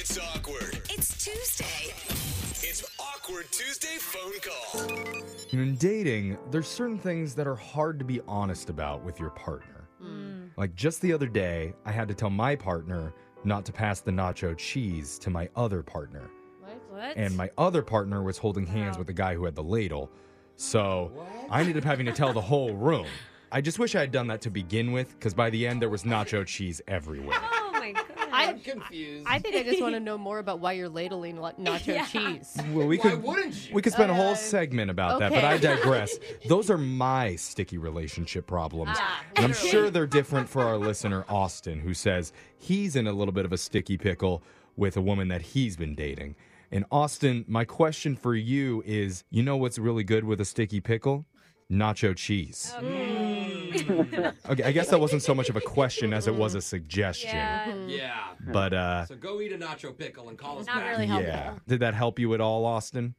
It's awkward. It's Tuesday. It's Awkward Tuesday phone call. In dating, there's certain things that are hard to be honest about with your partner. Like just the other day, I had to tell my partner not to pass the nacho cheese to my other partner. What? And my other partner was holding hands with the guy who had the ladle. So I ended up having to tell the whole room. I just wish I had done that to begin with, because by the end, there was nacho cheese everywhere. Oh my god. I'm confused. I think I just want to know more about why you're ladling nacho cheese. Well, Why wouldn't you? We could spend a whole segment about that, but okay. I digress. Those are my sticky relationship problems. And I'm sure they're different for our listener, Austin, who says he's in a little bit of a sticky pickle with a woman that he's been dating. And Austin, my question for you is, you know what's really good with a sticky pickle? Nacho cheese. Okay, I guess that wasn't so much of a question as it was a suggestion. Yeah. But, So go eat a nacho pickle and call us Not back. really helpful. yeah. Did that help you at all, Austin?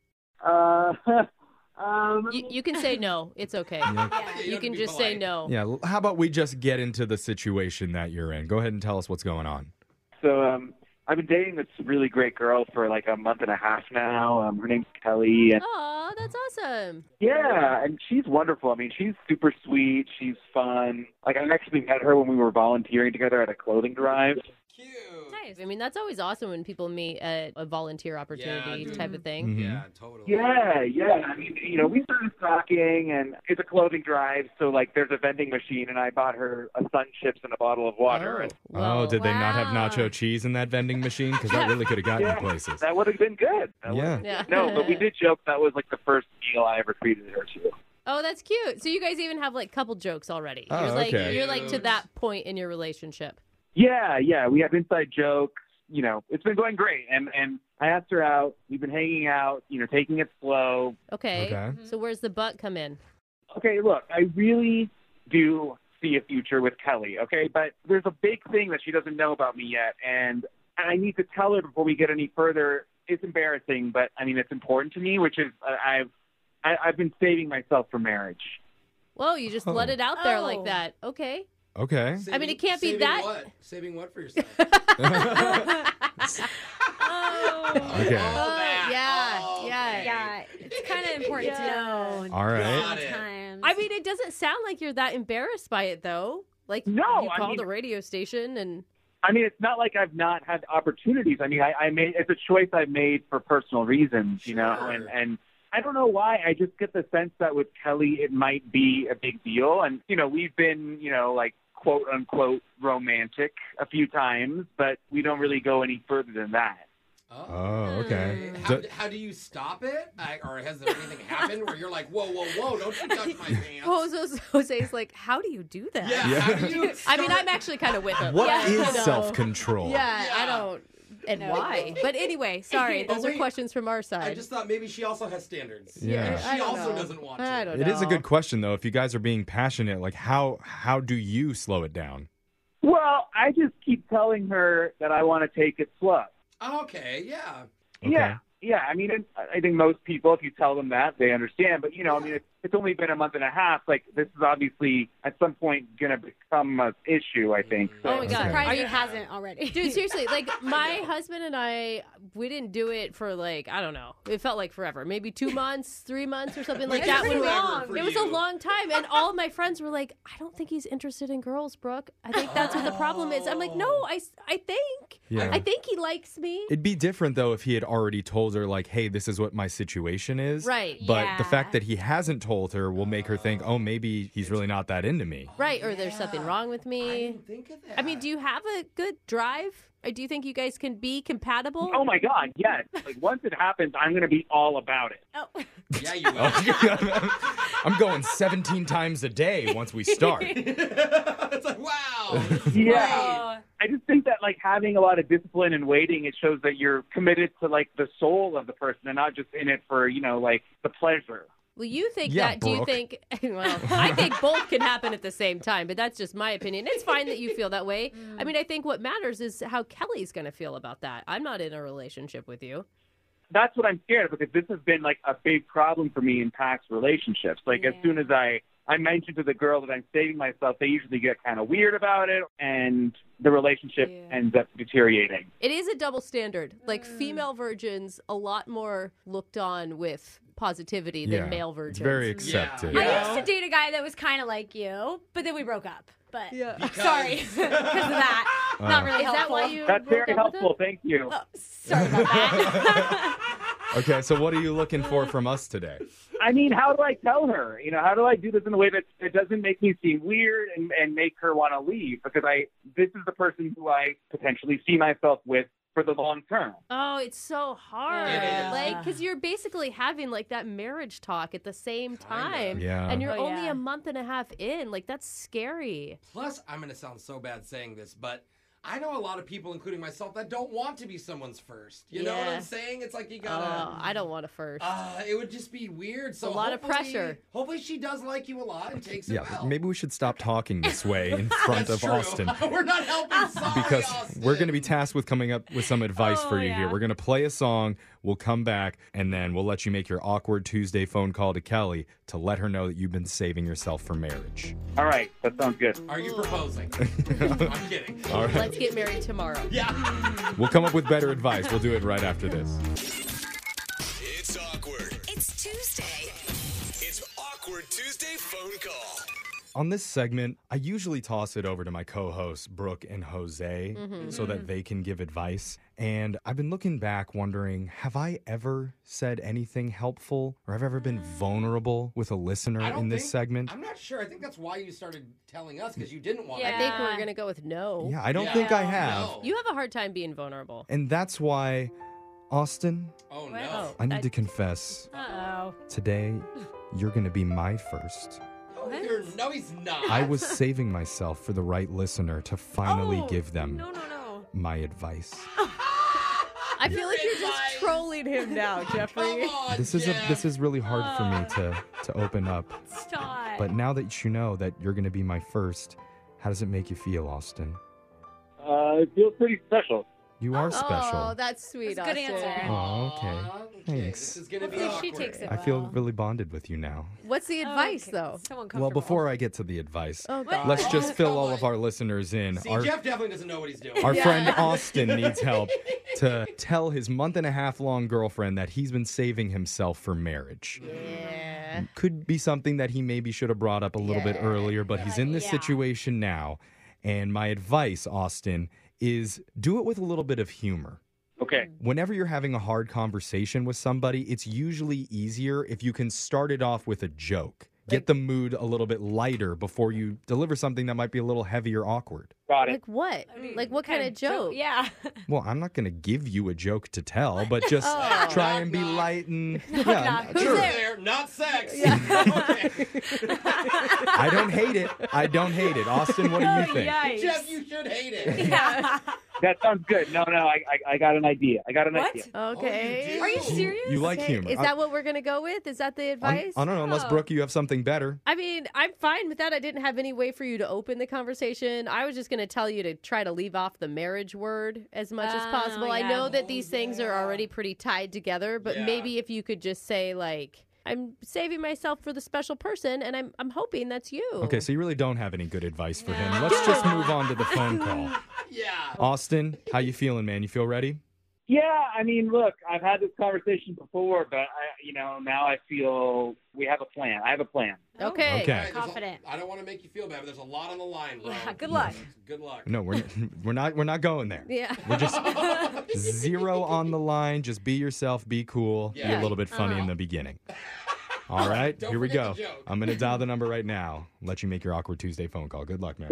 You can say no. It's okay. You can just say no. Yeah, how about we just get into the situation that you're in? Go ahead and tell us what's going on. So I've been dating this really great girl for like a month and a half now. Her name's Kelly. And Oh, that's awesome. yeah, and she's wonderful. I mean, she's super sweet. She's fun. Like, I actually met her when we were volunteering together at a clothing drive. Cute. Nice. I mean, that's always awesome when people meet at a volunteer opportunity dude. type of thing. Yeah, totally. Yeah. I mean, we started talking, and it's a clothing drive, so, like, there's a vending machine, and I bought her a Sun Chips and a bottle of water. And Oh, did they not have nacho cheese in that vending machine? Because that really could have gotten you places. that would have been good. Yeah. No, but we did joke that was, like, the first meal I ever treated her to. Oh, that's cute. So you guys even have like couple jokes already. Oh, okay. You're like to that point in your relationship. Yeah, we have inside jokes. You know, it's been going great. And I asked her out. We've been hanging out, taking it slow. Okay. Okay. So where's the butt come in? Okay, look, I really do see a future with Kelly, okay? But there's a big thing that she doesn't know about me yet, and I need to tell her before we get any further. It's embarrassing, but, I mean, it's important to me, which is I've been saving myself for marriage. Whoa, you just let it out there like Oh. that. Okay. Okay. I mean, it can't be saving that- What? Saving what for yourself? Okay. Yeah, it's kind of important to know. All right. Got it. Sometimes. I mean, it doesn't sound like you're that embarrassed by it, though. Like, No, you I called mean- the radio station and... I mean, it's not like I've not had opportunities. I mean, I made it's a choice I made for personal reasons, Sure. and I don't know why. I just get the sense that with Kelly, it might be a big deal. And, we've been, like, quote unquote romantic a few times, but we don't really go any further than that. Oh, okay. How do you stop it? Or has there anything happened where you're like, whoa, don't you touch my pants? Well, Jose's like, how do you do that? Yeah, how do you I mean, start- I'm actually kind of with him. What Yeah, is I know. self-control? Yeah, I Yeah. don't. And why? But anyway, sorry. Oh, Those are wait. questions from our side. I just thought maybe she also has standards. Yeah. I She don't also know. doesn't want to. I don't It know. is a good question, though. If you guys are being passionate, like how do you slow it down? Well, I just keep telling her that I want to take it slow. Okay, yeah. Yeah. I mean, I think most people, if you tell them that, they understand. But, I mean, it's only been a month and a half. Like, this is obviously at some point going to become an issue, I think. So. Oh, my God. Surprised Are you it hasn't already. Dude, seriously, like my husband and I, we didn't do it for like, I don't know. It felt like forever. Maybe 2 months, 3 months or something like Which that. is When we- forever for It was a you. long time. And all of my friends were like, I don't think he's interested in girls, Brooke. I think that's what the problem is. I'm like, no, I think. Yeah. I think he likes me. It'd be different, though, if he had already told her, like, hey, this is what my situation is. Right. But the Yeah. fact that he hasn't told her will make her think, oh, maybe he's really not that into me. Right. Or there's something wrong with I me. didn't think of that. I mean, do you have a good drive? Or do you think you guys can be compatible? Oh, my God, yes. Like, once it happens, I'm going to be all about it. Oh. Yeah, you will. I'm going 17 times a day once we start. It's like, wow. Yeah. I just think that, like, having a lot of discipline and waiting, it shows that you're committed to, like, the soul of the person and not just in it for, like, the pleasure. Well, you think Yeah, that. Do you Brooke. think? Well, I think both can happen at the same time, but that's just my opinion. It's fine that you feel that way. I mean, I think what matters is how Kelly's going to feel about that. I'm not in a relationship with you. That's what I'm scared of, because this has been, like, a big problem for me in past relationships. Like, as soon as I I mention to the girl that I'm saving myself, they usually get kind of weird about it, and the relationship ends up deteriorating. It is a double standard. Like, female virgins, a lot more looked on with positivity than male virgins. It's very accepted. Yeah. I used to date a guy that was kind of like you, but then we broke up. But Because- sorry, because of that. Not really Is that helpful. why you That's broke very up with him? helpful. Thank you. Oh, sorry about that. Okay, so what are you looking for from us today? I mean, how do I tell her? How do I do this in a way that it doesn't make me seem weird and make her want to leave? Because this is the person who I potentially see myself with for the long term. Oh, it's so hard. It is. Like, because you're basically having like that marriage talk at the same time. Yeah. And you're Oh, only yeah. a month and a half in. Like, that's scary. Plus, I'm going to sound so bad saying this, but I know a lot of people, including myself, that don't want to be someone's first. You know what Yeah. I'm saying? It's like you Oh, gotta. I don't want a first. It would just be weird. So a lot of hopefully- pressure. Hopefully, she does like you a lot and takes it Yeah, well. maybe we should stop talking this way in front That's of true. Austin. We're not helping. Sorry, Because Austin. we're going to be tasked with coming up with some advice for you here. yeah. We're going to play a song, we'll come back, and then we'll let you make your awkward Tuesday phone call to Kelly to let her know that you've been saving yourself for marriage. All right, that sounds good. Are you proposing? I'm kidding. All right. Let's get married tomorrow. Yeah. We'll come up with better advice. We'll do it right after this. It's awkward. It's Tuesday. It's Awkward Tuesday phone call. On this segment, I usually toss it over to my co-hosts, Brooke and Jose, so that they can give advice. And I've been looking back wondering, have I ever said anything helpful or have I ever been vulnerable with a listener I don't in this think- segment? I'm not sure. I think that's why you started telling us, because you didn't want I Yeah. think we're going to go with no. Yeah, I don't Yeah. think I have. No. You have a hard time being vulnerable. And that's why, Austin, Oh, What? no. I need to confess, Uh-oh. today you're going to be my first. No, he's not. I was saving myself for the right listener to finally Oh, give them No. my advice. I feel like you're just advice. trolling him now, Jeffrey. Come on, This Jeff. is really hard for me to open up. Stop. But now that you know that you're going to be my first, how does it make you feel, Austin? It feels pretty special. You are Oh, special. that's sweet. That's a good Austin. answer. Oh, okay. Aw, Thanks. This is gonna be Hopefully she awkward. takes it I feel well. really bonded with you now. What's the advice, though? So uncomfortable. Well, before I get to the advice, Oh, God. let's just Oh, fill come all on. of our listeners in. See, Our, Jeff definitely doesn't know what he's doing. our friend Austin needs help to tell his month-and-a-half-long girlfriend that he's been saving himself for marriage. Yeah. Could be something that he maybe should have brought up a little bit earlier, but he's in this Yeah. situation now. And my advice, Austin, is do it with a little bit of humor. Okay. Whenever you're having a hard conversation with somebody, it's usually easier if you can start it off with a joke. Get the mood a little bit lighter before you deliver something that might be a little heavy or awkward. Got it. Like what? Like what kind of joke? Yeah. Well, I'm not going to give you a joke to tell, but just Oh. try and be Knock, knock. light and knock. Who's sure. there? Not sex. Okay. I don't hate it. I don't hate it. Austin, what do you think? Yikes. Jeff, you should hate it. Yeah. That sounds good. No, I got an idea. I got an What? idea. Okay. Oh, Are you serious? You like Okay, humor. Is that what we're going to go with? Is that the I advice? don't know, unless Oh. Brooke, you have something better. I mean, I'm fine with that. I didn't have any way for you to open the conversation. I was just going to tell you to try to leave off the marriage word as much as Oh, possible. I yeah. know that these things are already pretty tied together, but Yeah. maybe if you could just say like, I'm saving myself for the special person, and I'm hoping that's you. Okay, so you really don't have any good advice for him. Let's just move on to the phone call. Yeah. Austin, how you feeling, man? You feel ready? Yeah, I mean, look, I've had this conversation before, but now I feel we have a plan. I have a plan. Okay. Okay. All right, Confident. I don't want to make you feel bad, but there's a lot on the line, bro. Yeah, good luck. Good luck. No, we're not going there. Yeah. We're just zero on the line. Just be yourself, be cool, be Yeah. a little bit funny in the beginning. All right, Don't here we forget go. the joke. I'm gonna dial the number right now. Let you make your awkward Tuesday phone call. Good luck, man.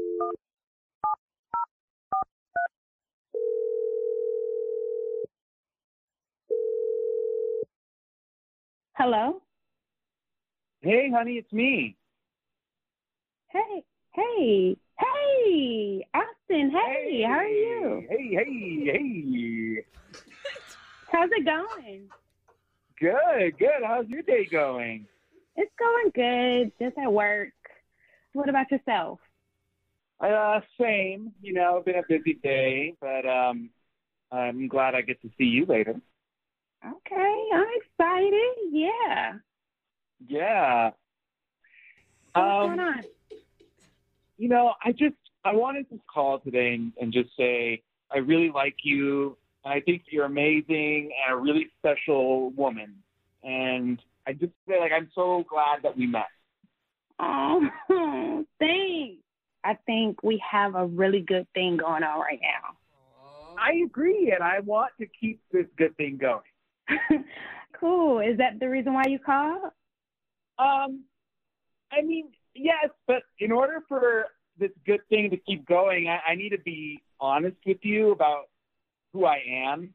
Hello? Hey, honey, it's me. Hey, Austin, hey, how are you? Hey. How's it going? Good. How's your day going? It's going good, just at work. What about yourself? Same. Been a busy day, but I'm glad I get to see you later. Okay, I'm excited, yeah. Yeah. What's going on? I wanted to call today and just say I really like you. And I think you're amazing and a really special woman. And I just feel like I'm so glad that we met. Oh, thanks. I think we have a really good thing going on right now. I agree, and I want to keep this good thing going. Cool. Is that the reason why you called? Yes, but in order for this good thing to keep going, I need to be honest with you about who I am.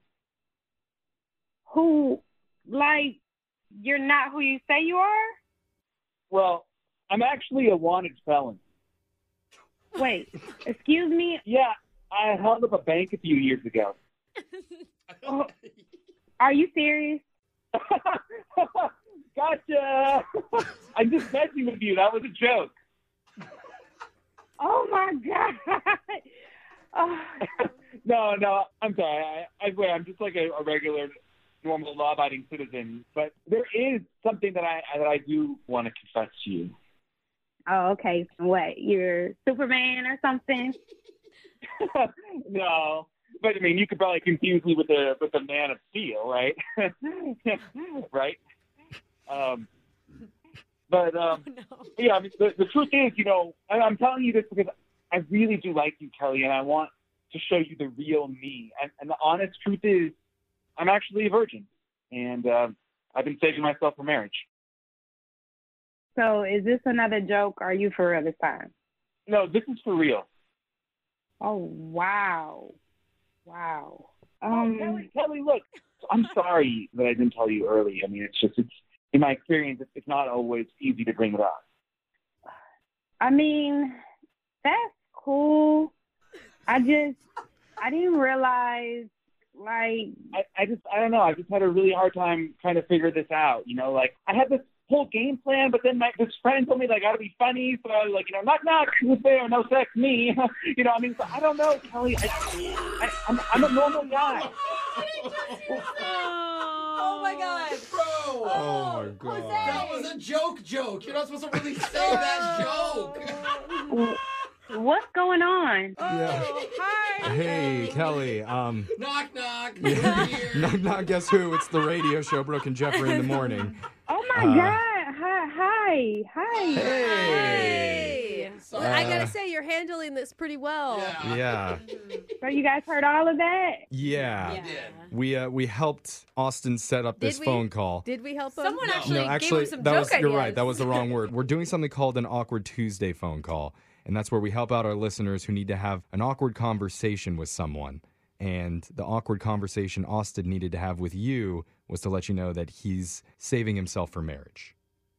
Who, like, you're not who you say you are? Well, I'm actually a wanted felon. Wait, excuse me? Yeah, I held up a bank a few years ago. Oh, are you serious? Gotcha. I'm just messing with you. That was a joke. Oh, my God. Oh. No, I'm sorry. I swear, I'm just like a regular, normal, law-abiding citizen. But there is something that I do want to confess to you. Oh, okay. What, you're Superman or something? No, but I mean, you could probably confuse me with the Man of Steel, right? Right. Yeah. I mean, the truth is, I'm telling you this because I really do like you, Kelly, and I want to show you the real me. And the honest truth is, I'm actually a virgin, and I've been saving myself for marriage. So is this another joke, or are you for real this time? No, this is for real. Oh, wow. Wow. Kelly, look, I'm sorry that I didn't tell you early. I mean, it's in my experience, it's not always easy to bring it up. I mean, that's cool. I didn't realize, like... I don't know. I just had a really hard time trying to figure this out. Like, I had this whole game plan, but then this friend told me that I got to be funny, so I was like, knock, knock, who's there? No sex, me. So I don't know, Kelly. I'm a normal guy. Oh my God. Bro! Oh, my God. Jose. That was a joke. You're not supposed to really say that joke. What's going on? Yeah. Hi. Hey, Kelly. Knock, knock. Yeah. We're here. Knock, knock, guess who? It's the radio show, Brooke and Jeffrey in the morning. Oh, my God. Hi. Hey. Sorry. Well, I gotta say, you're handling this pretty well. Yeah. So you guys heard all of that? Yeah. Did. We helped Austin set up this Did we? phone call. Did we help him? Someone actually No, gave actually, him some that joke was ideas. you're right. That was the wrong word. We're doing something called an Awkward Tuesday phone call, and that's where we help out our listeners who need to have an awkward conversation with someone. And the awkward conversation Austin needed to have with you was to let you know that he's saving himself for marriage.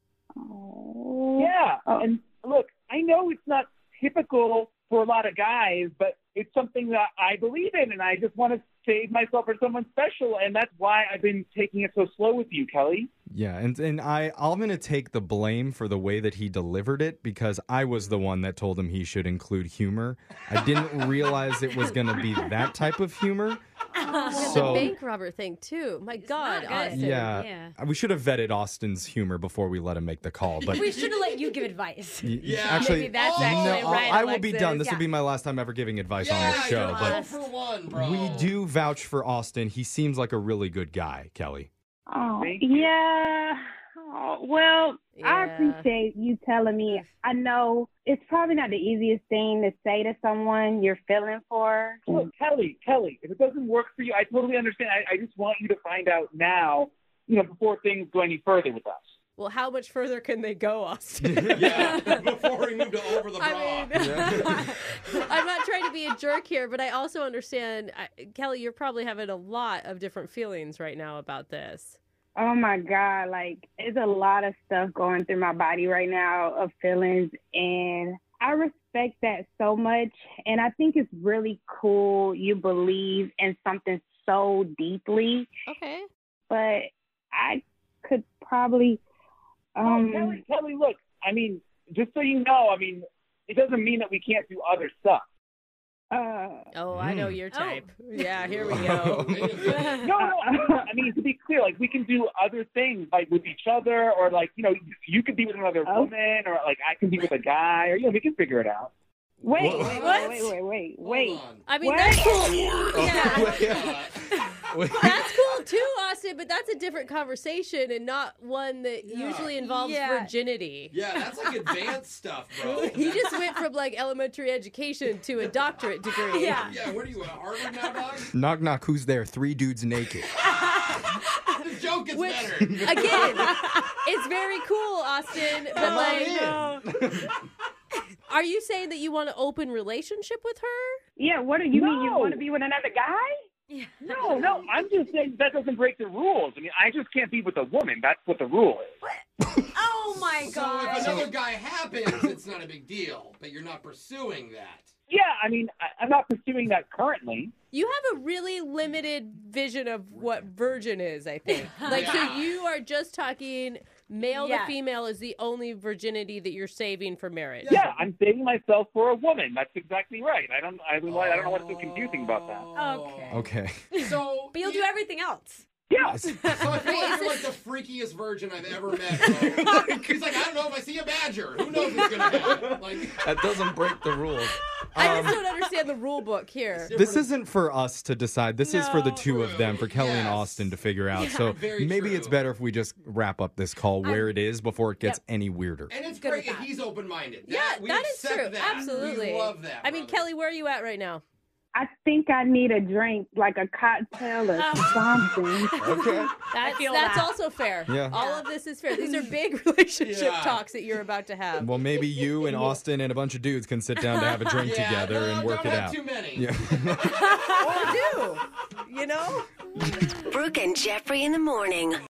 Oh. Yeah. Oh. And look, I know it's not typical for a lot of guys, but it's something that I believe in, and I just want to save myself for someone special, and that's why I've been taking it so slow with you, Kelly. Yeah, and I'm going to take the blame for the way that he delivered it because I was the one that told him he should include humor. I didn't realize it was going to be that type of humor. And So- the bank robber thing too. My God, not good. Austin. Yeah, we should have vetted Austin's humor before we let him make the call. But We should have let you give advice. Yeah. actually, Maybe that's no, actually right, I will be Alexis. done. This will Yeah. be my last time ever giving advice on Yeah, this show. you're But 0 for 1, bro. we do vouch for Austin. He seems like a really good guy, Kelly. Oh, Thank you. yeah. Oh, well, I Yeah. appreciate you telling me. I know it's probably not the easiest thing to say to someone you're feeling for. Look, Kelly, if it doesn't work for you, I totally understand. I just want you to find out now, before things go any further with us. Well, how much further can they go, Austin? Yeah, before we move to over the bra. I mean, I'm not trying to be a jerk here, but I also understand, Kelly, you're probably having a lot of different feelings right now about this. Oh my God, like it's a lot of stuff going through my body right now of feelings, and I respect that so much. And I think it's really cool you believe in something so deeply, Okay. but I could probably, Kelly, look, I mean, just so you know, I mean, it doesn't mean that we can't do other stuff. Oh, I know your type. Yeah, here we go. No. I mean, to be clear, like we can do other things, like with each other, or like you could be with another woman, or like I can be with a guy, or we can figure it out. Wait. Hold on. I mean, What? that's cool. Yeah. Wait. That's cool too, Austin, but that's a different conversation and not one that Yeah. usually involves Yeah. virginity. Yeah, that's like advanced stuff, bro. He just went from like elementary education to a doctorate degree. Yeah. Yeah, what are you, at Harvard now, dog? Knock, knock, who's there? 3 dudes naked. The joke is Which, better. again, it's very cool, Austin, but like, are you saying that you want an open relationship with her? Yeah, what do you mean? You No. want to be with another guy? No, I'm just saying that doesn't break the rules. I mean, I just can't be with a woman. That's what the rule is. Oh my So god. if another guy happens, it's not a big deal, but you're not pursuing that. Yeah, I mean, I'm not pursuing that currently. You have a really limited vision of what virgin is, I think. Like, so you are just talking male Yeah. to female is the only virginity that you're saving for marriage. Yeah, I'm saving myself for a woman. That's exactly right. I don't know what's so confusing about that. Okay. Okay. So, But you'll do everything else. Yeah. So I feel like you're like the freakiest virgin I've ever met, bro. He's like, I don't know if I see a badger. Who knows what's gonna happen? Like, That doesn't break the rules. I just don't understand the rule book here. This isn't for us to decide. This is for the two of them, for Kelly and Yes. Austin to figure out. So Very maybe true. it's better if we just wrap up this call where it is before it gets any weirder. and it's Good great with if that. he's open-minded. Yeah, we that is accept true. That. Absolutely. We love that. I mean, brother. Kelly, where are you at right now? I think I need a drink, like a cocktail or something. Okay. That's feel that's that. also fair. Yeah. All of this is fair. These are big relationship Yeah. talks that you're about to have. Well, maybe you and Austin and a bunch of dudes can sit down to have a drink Yeah, together no, and work don't it have out. Too many. Yeah. Or do, you know? Brooke and Jeffrey in the morning.